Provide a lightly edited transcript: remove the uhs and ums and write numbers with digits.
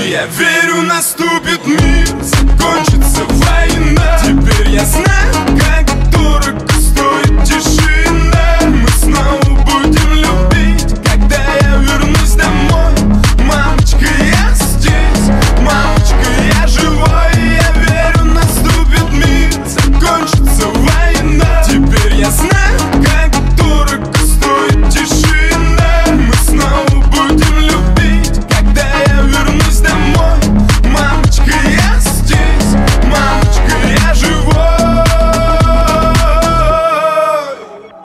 я верю, наступит мир, закончится война. Теперь я знаю.